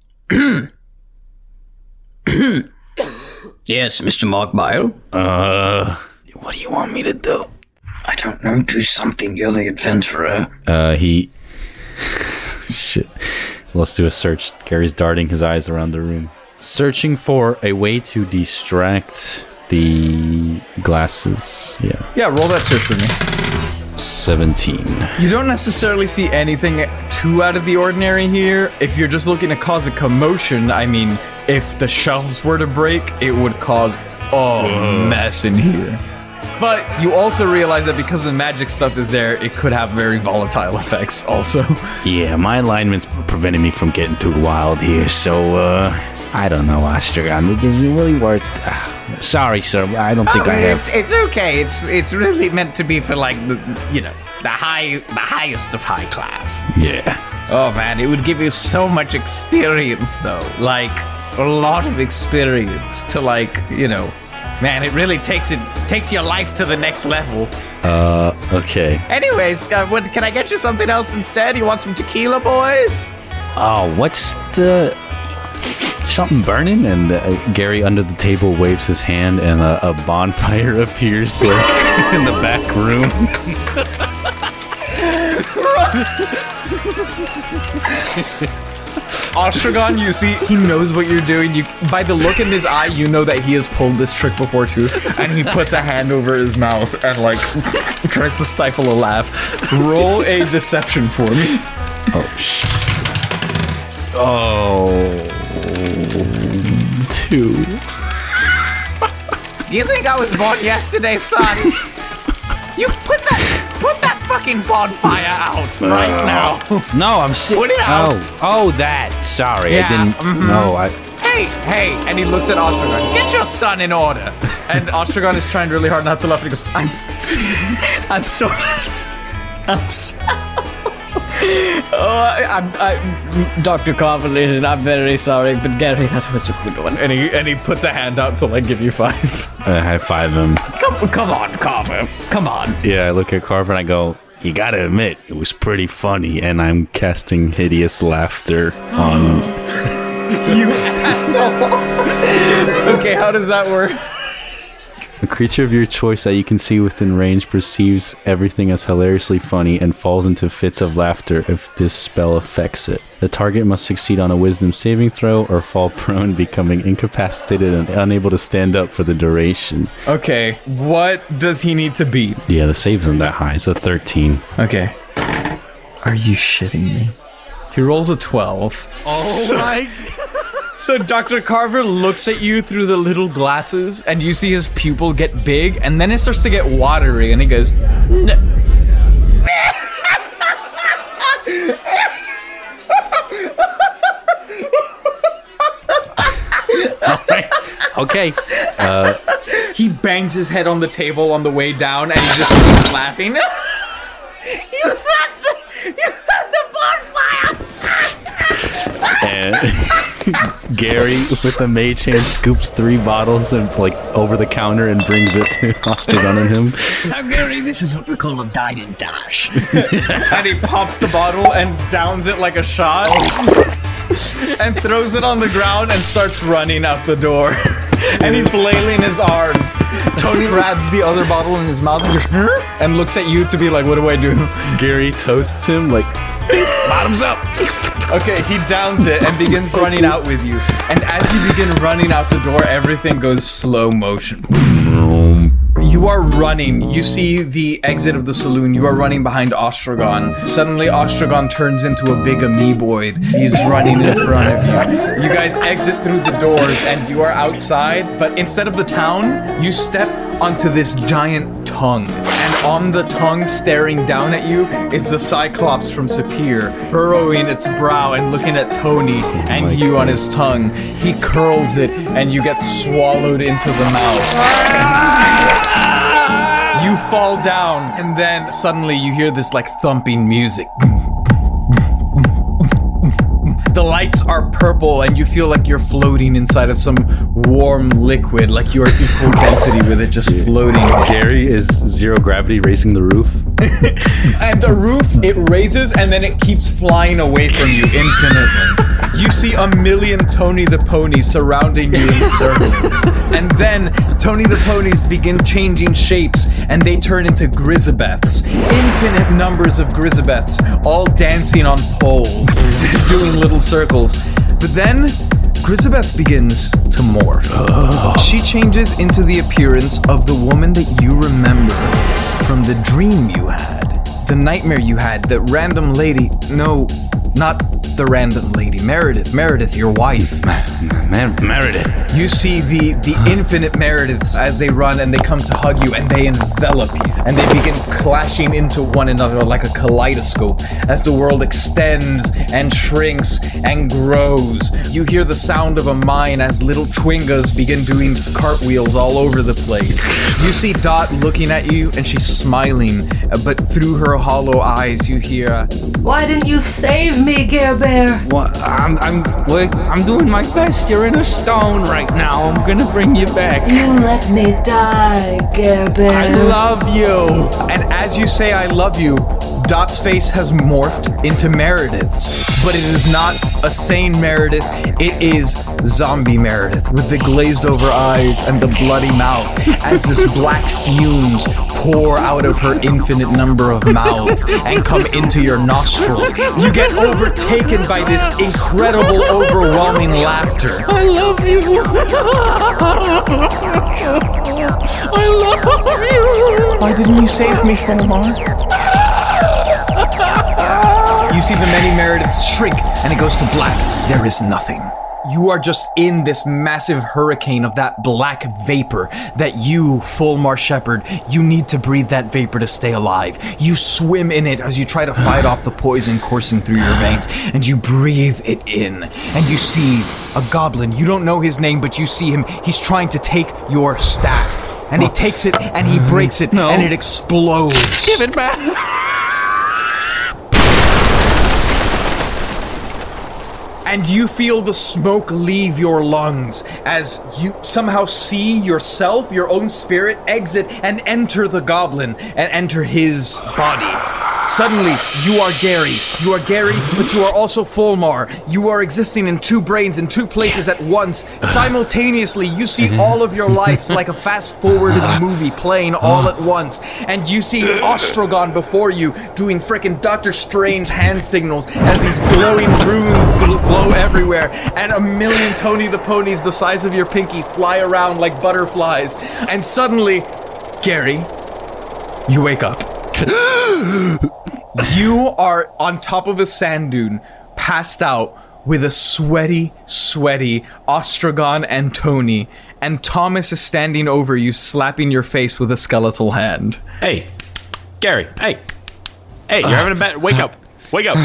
Yes, Mister Markbile. Uh, what do you want me to do? I don't know. Do something. You're the adventurer. Uh, he. Shit. So let's do a search. Gary's darting his eyes around the room, searching for a way to distract the glasses. Yeah. Yeah, roll that search for me. seventeen. You don't necessarily see anything too out of the ordinary here. If you're just looking to cause a commotion, I mean, if the shelves were to break, it would cause a mess in here. But you also realize that because the magic stuff is there, it could have very volatile effects also. Yeah, my alignment's preventing me from getting too wild here, so, uh, I don't know, Ostrogon. Is it really worth... Uh, sorry, sir, I don't think oh, I have... It's, it's okay. It's it's really meant to be for, like, the, you know, the high, the highest of high class. Yeah. Oh, man, it would give you so much experience, though. Like, a lot of experience to, like, you know... Man, it really takes it takes your life to the next level. Uh, okay. Anyways, uh, what, can I get you something else instead? You want some tequila, boys? Oh, what's the... Something burning? And uh, Gary under the table waves his hand and a, a bonfire appears like in the back room. Ostrogon, you see, he knows what you're doing. You, by the look in his eye, you know that he has pulled this trick before too. And he puts a hand over his mouth and like tries to stifle a laugh. Roll a deception for me. Oh shit. Oh, two. Do you think I was born yesterday, son? You put that put that fucking bonfire out right uh, now. No, I'm sick. Put it out. Oh, oh, that. Sorry, yeah, I didn't. Mm-hmm. No, I. Hey, hey, and he looks at Ostrogon. Get your son in order. And Ostrogon is trying really hard not to laugh. And he goes, "I'm, I'm sorry. I'm sorry." Oh, I, I'm, I, Doctor Carver, listen, I'm very sorry, but Gary, that was a good one. And he and he puts a hand out to like give you five. I high five him. Come, come on, Carver. Come on. Yeah, I look at Carver and I go, you gotta admit, it was pretty funny, and I'm casting hideous laughter on... You asshole! Okay, how does that work? A creature of your choice that you can see within range perceives everything as hilariously funny and falls into fits of laughter if this spell affects it. The target must succeed on a wisdom saving throw or fall prone, becoming incapacitated and unable to stand up for the duration. Okay, what does he need to beat? Yeah, the save isn't that high. It's a thirteen. Okay. Are you shitting me? He rolls a twelve. Oh my... So Doctor Carver looks at you through the little glasses, and you see his pupil get big, and then it starts to get watery, and he goes, no. Okay. Uh, he bangs his head on the table on the way down, and he just keeps laughing. You set the, you set the bonfire! And Gary, with a mage hand, scoops three bottles and like over the counter and brings it to Ostrogon and him. Now, Gary, this is what we call a dine and dash. And he pops the bottle and downs it like a shot, and throws it on the ground and starts running out the door. And he's flailing his arms. Tony grabs the other bottle in his mouth and goes, huh? And looks at you to be like, what do I do? Gary toasts him like, bottoms up. Okay, he downs it and begins running out with you. And as you begin running out the door, everything goes slow motion. You are running. You see the exit of the saloon. You are running behind Ostrogon. Suddenly, Ostrogon turns into a big amoeboid. He's running in front of you. You guys exit through the doors, and you are outside. But instead of the town, you step onto this giant tongue. And on the tongue, staring down at you, is the Cyclops from Sapir, furrowing its brow and looking at Tony and you on his tongue. He curls it, and you get swallowed into the mouth. You fall down, and then suddenly you hear this like thumping music. The lights are purple, and you feel like you're floating inside of some warm liquid, like you're equal density with it just floating. Gary is zero gravity raising the roof. And the roof, it raises, and then it keeps flying away from you infinitely. You see a million Tony the Ponies surrounding you in circles. And then Tony the Ponies begin changing shapes, and they turn into Grisabeths. Infinite numbers of Grisabeths, all dancing on poles, doing little circles. But then Grisabeth begins to morph. Oh. She changes into the appearance of the woman that you remember from the dream you had, the nightmare you had, that random lady. No, not the random lady. Meredith. Meredith, your wife. Man, Meredith. You see the, the infinite Merediths as they run, and they come to hug you, and they envelop you, and they begin clashing into one another like a kaleidoscope as the world extends and shrinks and grows. You hear the sound of a mine as little Twingas begin doing cartwheels all over the place. You see Dot looking at you, and she's smiling, but through her hollow eyes you hear, "Why didn't you save me, Gare Bear?" What? I'm, I'm, wait, I'm doing my best. You're in a stone right now. I'm gonna bring you back. You let me die, Gare Bear. I love you. And as you say I love you, Dot's face has morphed into Meredith's. But it is not a sane Meredith. It is zombie Meredith with the glazed over eyes and the bloody mouth as this black fumes pour out of her infinite number of mouths and come into your nostrils. You get overtaken by this incredible, overwhelming laughter. I love you. I love you. Why didn't you save me, Fulmar? You see the many Merediths shrink, and it goes to black. There is nothing. You are just in this massive hurricane of that black vapor that you, Fulmar Shepherd, you need to breathe that vapor to stay alive. You swim in it as you try to fight off the poison coursing through your veins, and you breathe it in. And you see a goblin. You don't know his name, but you see him. He's trying to take your staff. And he takes it, and he breaks it, no. and it explodes. Give it back. And you feel the smoke leave your lungs as you somehow see yourself, your own spirit, exit and enter the goblin and enter his body. Suddenly, you are Gary. You are Gary, but you are also Fulmar. You are existing in two brains, in two places at once. Simultaneously, you see all of your lives like a fast-forwarded movie playing all at once. And you see Ostrogon before you doing frickin' Doctor Strange hand signals as these glowing runes glow everywhere. And a million Tony the Ponies the size of your pinky fly around like butterflies. And suddenly, Gary, you wake up. You are on top of a sand dune, passed out, with a sweaty, sweaty Ostrogon and Tony, and Thomas is standing over you, slapping your face with a skeletal hand. Hey, Gary, hey, hey, you're having a bad, wake up, wake up.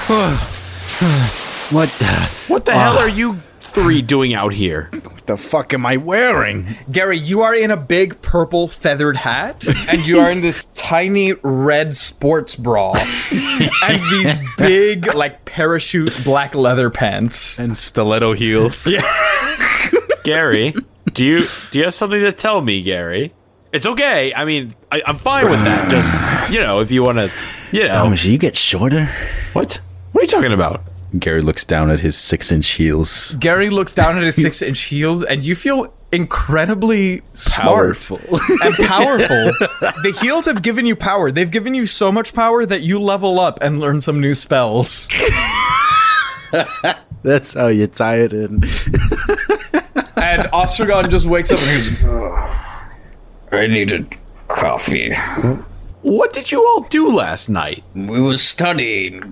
What? What the uh, hell are you three doing out here? What the fuck am I wearing? Gary, you are in a big purple feathered hat, and you are in this tiny red sports bra, and these big, like, parachute black leather pants. And stiletto heels. Yeah. Gary, do you do you have something to tell me, Gary? It's okay. I mean, I, I'm fine with that. Just, you know, if you want to, you know. Thomas, you get shorter? What? What are you talking about? Gary looks down at his six-inch heels. Gary looks down at his six-inch heels, and you feel incredibly powerful. Smart and powerful. The heels have given you power. They've given you so much power that you level up and learn some new spells. That's how you tie it in. And Ostrogon just wakes up and he's I needed coffee. What did you all do last night? We were studying.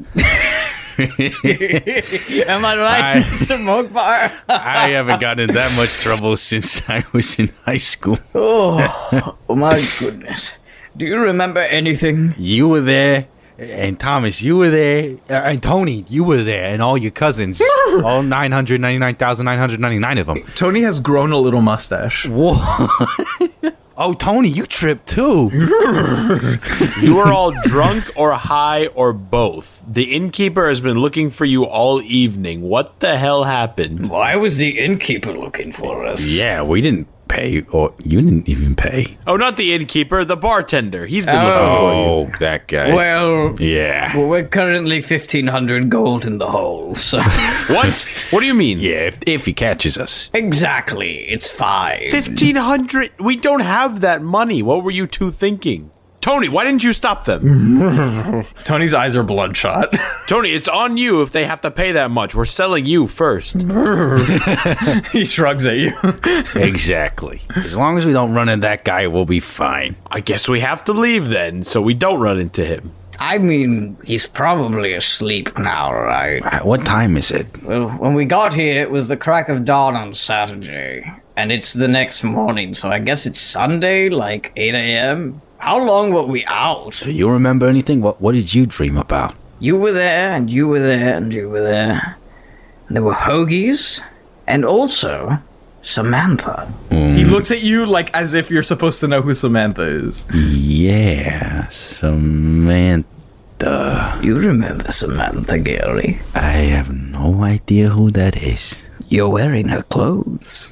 Am I right, I- Mister Mogbar? I haven't gotten in that much trouble since I was in high school. Oh, oh my goodness. Do you remember anything? You were there, and Thomas, you were there, uh, and Tony, you were there, and all your cousins. all nine hundred ninety-nine thousand nine hundred ninety-nine of them. Tony has grown a little mustache. Whoa. Oh, Tony, you tripped too. You were all drunk or high or both. The innkeeper has been looking for you all evening. What the hell happened? Why was the innkeeper looking for us? Yeah, we didn't pay, or you didn't even pay. Oh, not the innkeeper, the bartender. He's been Oh. looking for you. Oh, that guy. Well, yeah. well, we're currently fifteen hundred gold in the hole, so... What? What do you mean? Yeah, if, if he catches us. Exactly, it's five. fifteen hundred? We don't have that money. What were you two thinking? Tony, why didn't you stop them? Tony's eyes are bloodshot. Tony, it's on you if they have to pay that much. We're selling you first. He shrugs at you. Exactly. As long as we don't run into that guy, we'll be fine. I guess we have to leave then, so we don't run into him. I mean, he's probably asleep now, right? Uh, What time is it? Well, when we got here, it was the crack of dawn on Saturday. And it's the next morning, so I guess it's Sunday, like eight a.m.? How long were we out? Do you remember anything? What What did you dream about? You were there, and you were there, and you were there. And there were hoagies, and also Samantha. He looks at you like as if you're supposed to know who Samantha is. Yeah, Samantha. You remember Samantha, Gary? I have no idea who that is. You're wearing her clothes.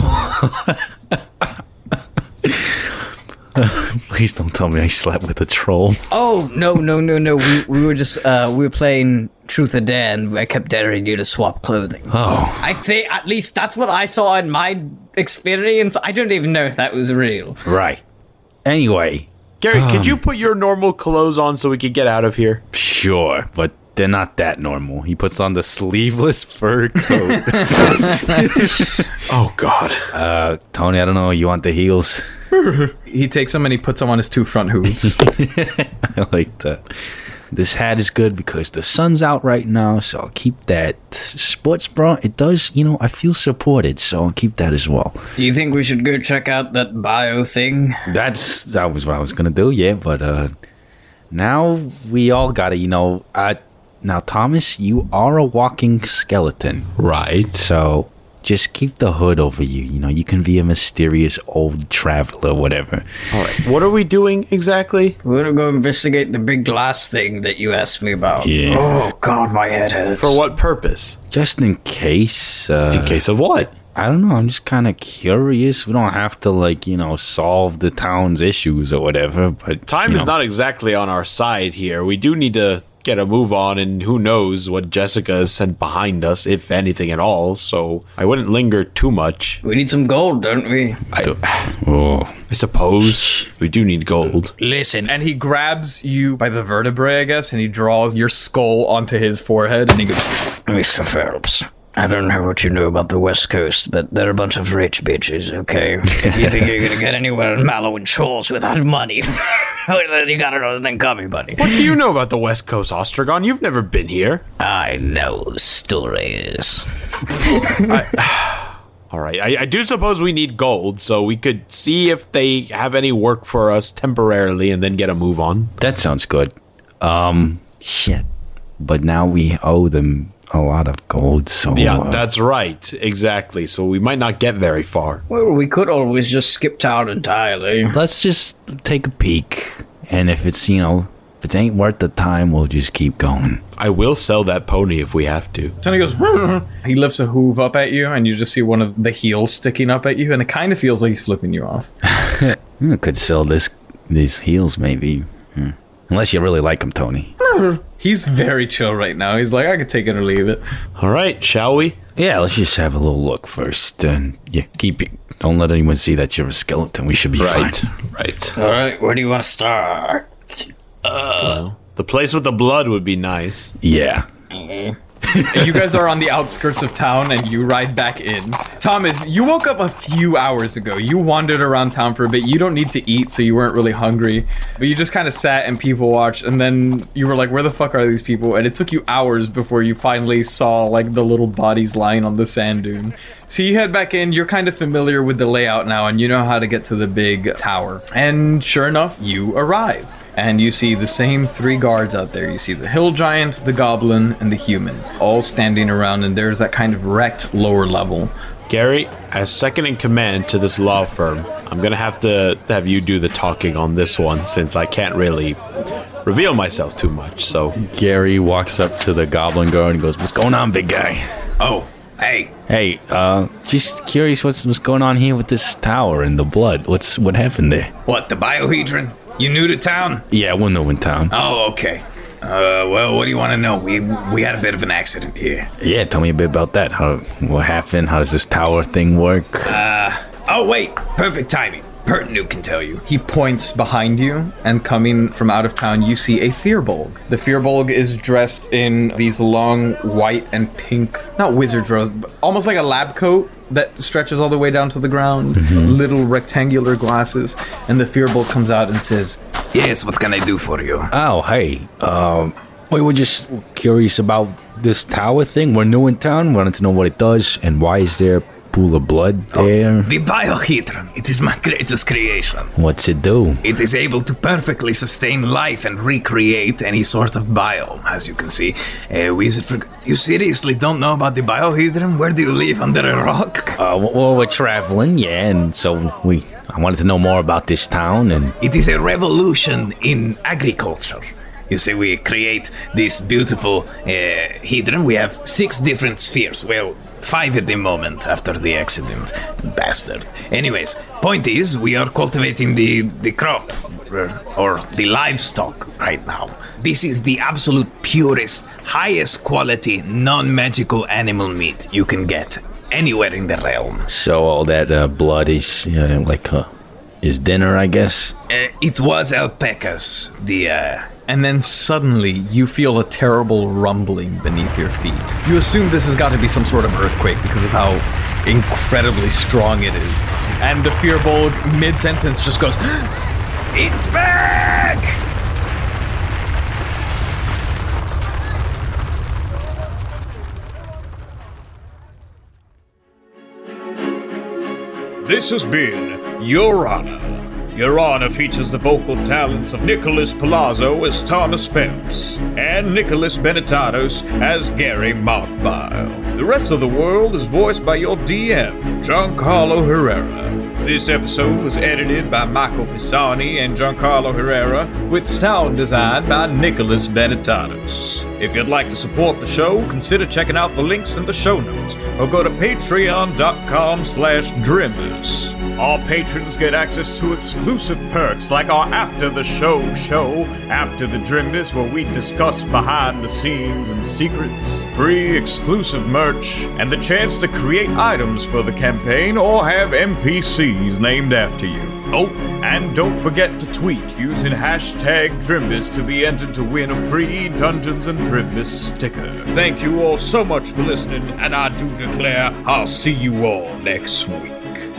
Please don't tell me I slept with a troll. Oh, no, no, no, no. We, we were just, uh, we were playing Truth or Dare, and I kept daring you to swap clothing. Oh. I think, at least that's what I saw in my experience. I don't even know if that was real. Right. Anyway. Gary, um, could you put your normal clothes on so we could get out of here? Sure, but they're not that normal. He puts on the sleeveless fur coat. Oh, God. Uh, Tony, I don't know. You want the heels? He takes them and he puts them on his two front hooves. I like that. This hat is good because the sun's out right now, so I'll keep that. Sports bra, it does, you know, I feel supported, so I'll keep that as well. Do you think we should go check out that bio thing? That's, that was what I was gonna do, yeah, but, uh, now we all gotta, you know, uh, now, Thomas, you are a walking skeleton. Right. So, just keep the hood over you. You know, you can be a mysterious old traveler, whatever. All right. What are we doing exactly? We're gonna go investigate the big glass thing that you asked me about. Yeah. Oh, God, my head hurts. For what purpose? Just in case. Uh, In case of what? I don't know. I'm just kind of curious. We don't have to, like, you know, solve the town's issues or whatever. But Time you is know. not exactly on our side here. We do need to get a move on, and who knows what Jessica has sent behind us, if anything at all, so I wouldn't linger too much. We need some gold, don't we? I, oh. I suppose we do need gold. Listen. And he grabs you by the vertebrae, I guess, and he draws your skull onto his forehead, and he goes, Mister Phelps, I don't know what you know about the West Coast, but they're a bunch of rich bitches, okay? If you think you're gonna get anywhere in Mallow and Shoals without money, then you got another thing coming, buddy. What do you know about the West Coast, Ostragon? You've never been here. I know stories. I, all right, I, I do suppose we need gold, so we could see if they have any work for us temporarily and then get a move on. That sounds good. Um, shit. But now we owe them a lot of gold, so... Yeah, uh, that's right. Exactly. So we might not get very far. Well, we could always just skip town entirely. Let's just take a peek. And if it's, you know, if it ain't worth the time, we'll just keep going. I will sell that pony if we have to. Tony goes, he lifts a hoof up at you, and you just see one of the heels sticking up at you, and it kind of feels like he's flipping you off. I could sell this these heels, maybe. Hmm. Unless you really like them, Tony. He's very chill right now. He's like, I could take it or leave it. All right, shall we? Yeah, let's just have a little look first. And yeah, keep it. Don't let anyone see that you're a skeleton. We should be right, fine. Right. All right, where do you want to start? Uh, well, the place with the blood would be nice. Yeah. Mm-hmm. You guys are on the outskirts of town and you ride back in. Thomas, you woke up a few hours ago. You wandered around town for a bit. You don't need to eat, so you weren't really hungry. But you just kind of sat and people watched, and then you were like, where the fuck are these people? And it took you hours before you finally saw like the little bodies lying on the sand dune. So you head back in. You're kind of familiar with the layout now, and you know how to get to the big tower. And sure enough, you arrive. And you see the same three guards out there. You see the hill giant, the goblin, and the human, all standing around, and there's that kind of wrecked lower level. Gary, as second in command to this law firm, I'm gonna have to have you do the talking on this one, since I can't really reveal myself too much, so... Gary walks up to the goblin guard and goes, what's going on, big guy? Oh, hey. Hey, uh, just curious what's, what's going on here with this tower and the blood. What's What happened there? What, the biohedron? You new to town? Yeah, we're new in town. Oh, okay. Uh, well, what do you want to know? We we had a bit of an accident here. Yeah, tell me a bit about that. How What happened? How does this tower thing work? Uh, oh, wait. Perfect timing. Pertinu can tell you. He points behind you, and coming from out of town, you see a Firbolg. The Firbolg is dressed in these long white and pink, not wizard robes, but almost like a lab coat that stretches all the way down to the ground, mm-hmm. little rectangular glasses, and the Firbolg comes out and says, yes, what can I do for you? Oh, hey, um, we were just curious about this tower thing. We're new in town, wanted to know what it does, and why is there a pool of blood there? Oh, the biohedron, it is my greatest creation. What's it do? It is able to perfectly sustain life and recreate any sort of biome, as you can see. Uh, wizard, for- you seriously don't know about the biohedron? Where do you live, under a rock? Uh, well, we're traveling, yeah, and so we... I wanted to know more about this town, and... It is a revolution in agriculture. You see, we create this beautiful uh, hedron. We have six different spheres. Well, five at the moment after the accident. Bastard. Anyways, point is, we are cultivating the, the crop, or, or the livestock right now. This is the absolute purest, highest quality, non-magical animal meat you can get anywhere in the realm. So all that uh, blood is uh, like uh, is dinner, I guess? Uh, it was alpacas, the... Uh, and then suddenly you feel a terrible rumbling beneath your feet. You assume this has got to be some sort of earthquake because of how incredibly strong it is. And the Firbolg, mid-sentence, just goes, it's back! This has been Your Honor. Your Honor features the vocal talents of Nicholas Palazzo as Thomas Phelps and Nicholas Benetatos as Gary Montbile. The rest of the world is voiced by your D M, Giancarlo Herrera. This episode was edited by Michael Pisani and Giancarlo Herrera, with sound design by Nicholas Benetatos. If you'd like to support the show, consider checking out the links in the show notes, or go to patreon.com slash Drimbus. All patrons get access to exclusive perks like our After the Show show, After the Drimbus, where we discuss behind the scenes and secrets, free exclusive merch, and the chance to create items for the campaign or have N P Cs named after you. Oh, and don't forget to tweet using hashtag Drimbus to be entered to win a free Dungeons and Drimbus sticker. Thank you all so much for listening, and I do declare I'll see you all next week.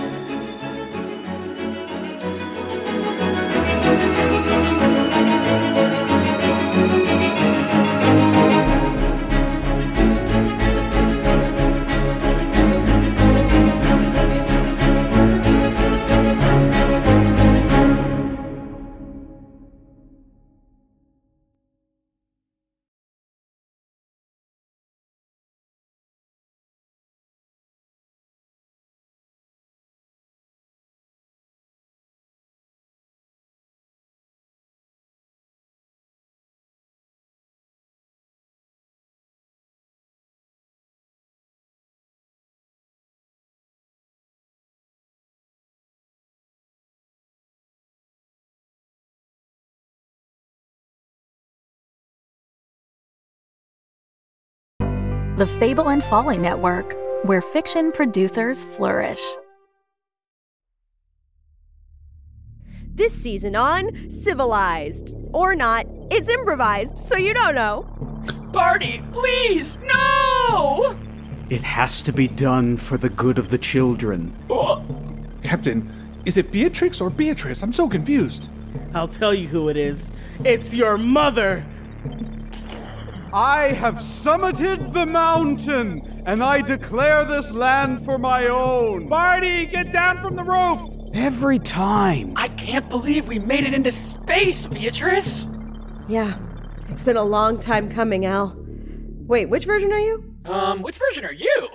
The Fable and Folly Network, where fiction producers flourish. This season on Civilized. Or not. It's improvised, so you don't know. Barty, please, no! It has to be done for the good of the children. Oh. Captain, is it Beatrix or Beatrice? I'm so confused. I'll tell you who it is. It's your mother! I have summited the mountain, and I declare this land for my own. Barty, get down from the roof! Every time. I can't believe we made it into space, Beatrice! Yeah, it's been a long time coming, Al. Wait, which version are you? Um, which version are you?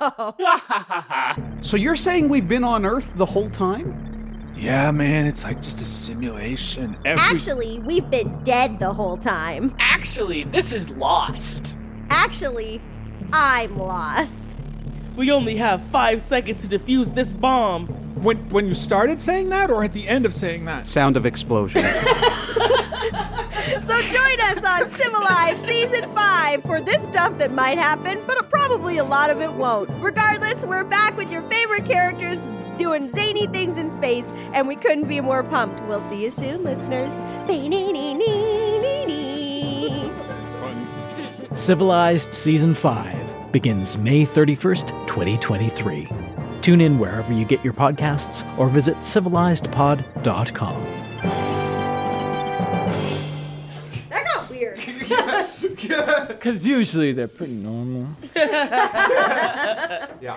So you're saying we've been on Earth the whole time? Yeah, man, it's like just a simulation. Every- Actually, we've been dead the whole time. Actually, this is Lost. Actually, I'm lost. We only have five seconds to defuse this bomb. When when you started saying that, or at the end of saying that? Sound of explosion. So join us on Civilized Season five for this stuff that might happen, but probably a lot of it won't. Regardless, we're back with your favorite characters doing zany things in space, and we couldn't be more pumped. We'll see you soon, listeners. Civilized Season five begins May thirty-first, twenty twenty-three. Tune in wherever you get your podcasts or visit civilized pod dot com. That got weird. Because usually they're pretty normal. Yeah.